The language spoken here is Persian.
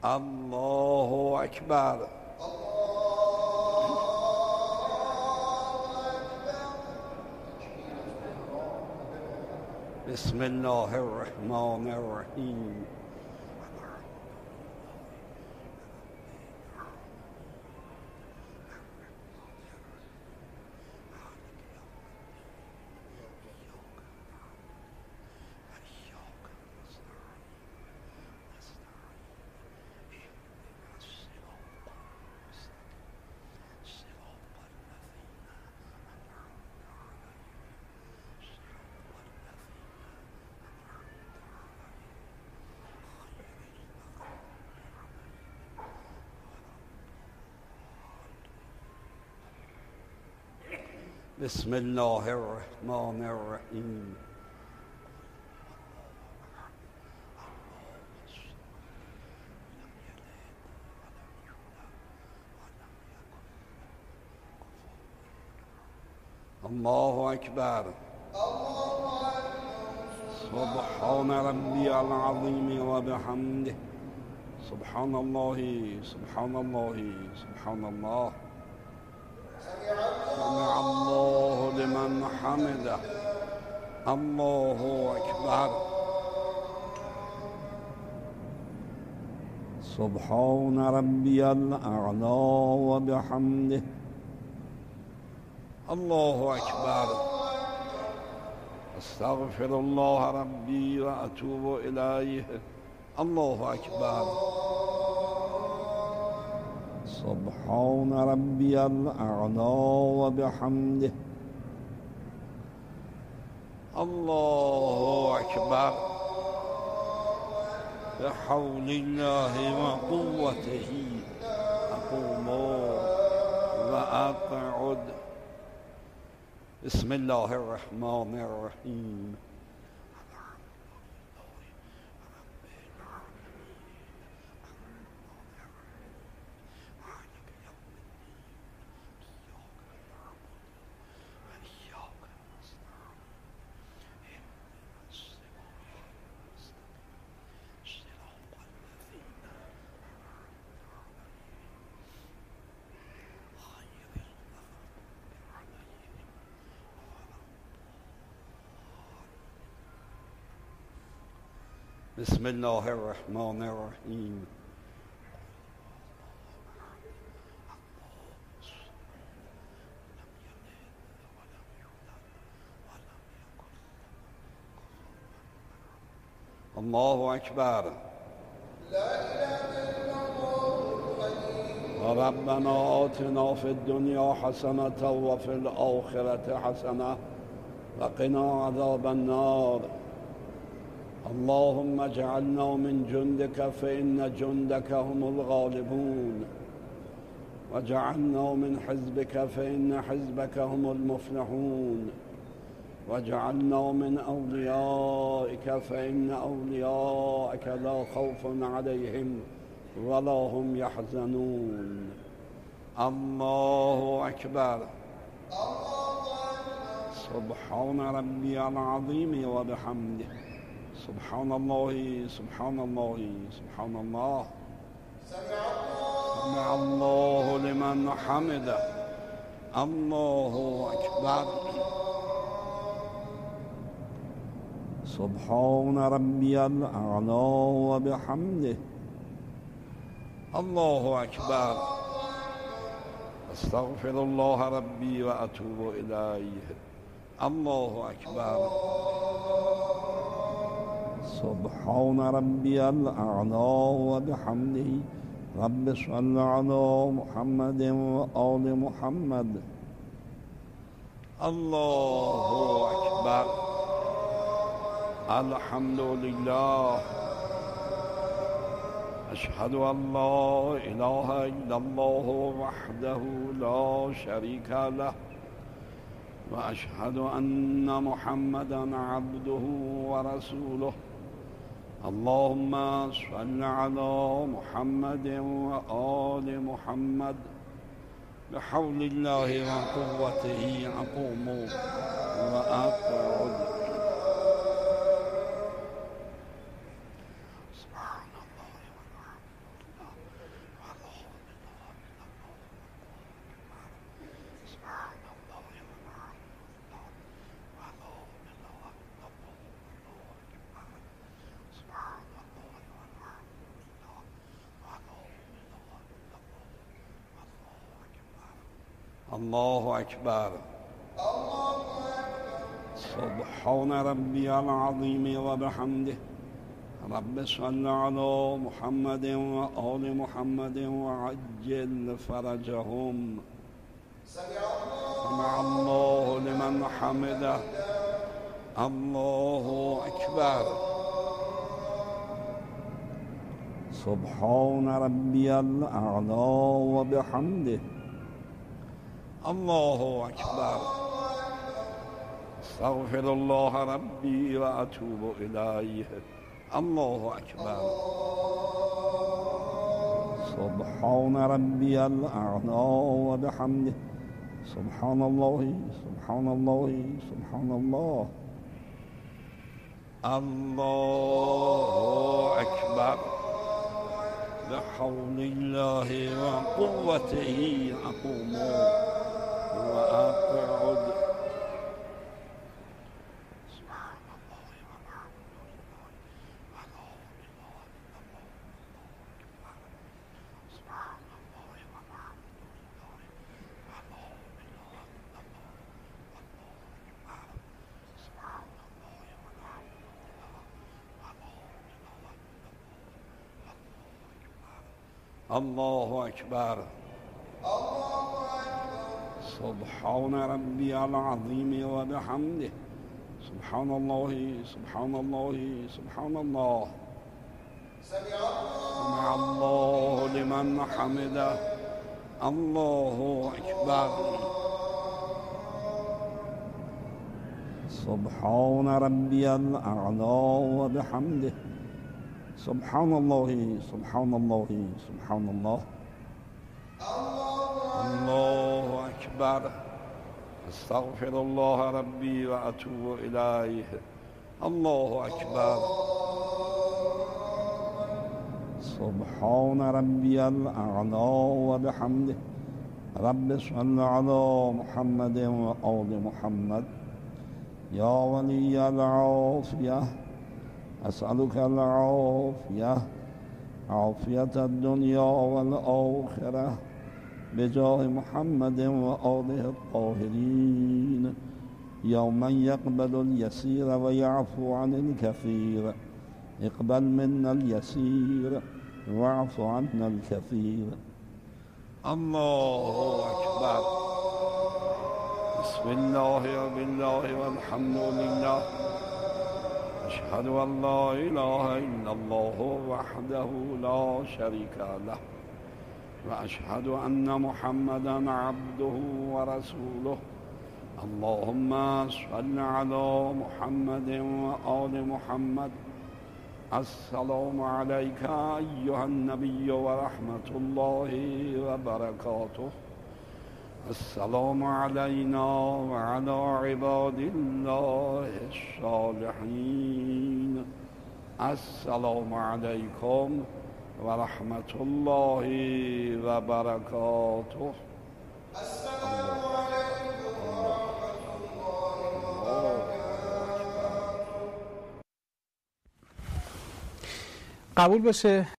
الله أكبر. بسم الله الرحمن الرحيم. بسم الله الرحمن الرحيم. الله أكبر. سبحان ربي العظيم وبحمده. سبحان الله سبحان الله سبحان الله. سمع الله لمن حمده. الله أكبر. سبحان ربي الأعلى وبحمده. الله أكبر. أستغفر الله ربي وأتوب إليه. الله أكبر. سبحان ربي الأعلى وبحمده. الله أكبر. بحول الله وقوته أقوم وأقعد. بسم الله الرحمن الرحيم. بسم الله الرحمن الرحيم. الله أكبر. ربنا آتنا في الدنيا حسنة وفي الآخرة حسنة وقنا عذاب النار. اللهم اجعلنا من جندك فإن جندك هم الغالبون، واجعلنا من حزبك فإن حزبك هم المفلحون، واجعلنا من أوليائك فإن أوليائك لا خوف عليهم ولا هم يحزنون. الله أكبر. سبحان ربي العظيم وبحمده. سبحان الله سبحان الله سبحان الله. سمع الله لمن حمده. الله أكبر. سبحان ربي الأعلى وبحمده. الله أكبر. أستغفر الله ربي وأتوب إليه. الله أكبر. سبحان ربي الأعلى وبحمده. رب صل على محمد وآل محمد. الله أكبر. الحمد لله. أشهد أن لا إله إلا الله وحده لا شريك له، وأشهد أن محمدًا عبده ورسوله. اللهم صل على محمد وآل محمد. بحول الله وقوته أقوم وأقعد. سبحان الله الله أكبر. سبحان ربي العظيم وبحمده. رب صل على محمد وآل محمد وعجل فرجهم. سمع الله لمن حمده. الله أكبر. سبحان ربي الأعلى وبحمده. الله أكبر. استغفر الله ربي وأتوب إليه. الله أكبر. سبحان ربي الأعلى وبحمده. سبحان الله سبحان الله سبحان الله. الله أكبر. بحول الله وقوته أقوم وأقعد. الله أكبر. سبحان ربي العظيم وبحمده. سبحان الله سبحان الله سبحان الله. سمع الله لمن حمده. الله أكبر. سبحان ربي الأعلى وبحمده. سبحان الله سبحان الله سبحان الله. الله أكبر. أستغفر الله ربي وأتوب إليه. الله أكبر. سبحان ربي الأعلى وبحمده. رب صل على محمد وآل محمد. يا ولي العافية أسألك العافية عافية الدنيا والآخرة بجاه محمد وآله الطاهرين. يوما يقبل اليسير ويعفو عن الكثير. اقبل منا اليسير واعف عنا الكثير. الله أكبر. بسم الله وبالله والحمد لله. أشهد أن لا إله إلا الله وحده لا شريك له. وأشهد أن محمدا عبده ورسوله. اللهم صل على محمد وآل محمد. السلام عليك أيها النبي ورحمة الله وبركاته. السلام علينا وعلى عباد الله الصالحين. السلام عليكم ورحمة الله وبركاته. السلام عليكم ورحمة الله وبركاته. قبول باشه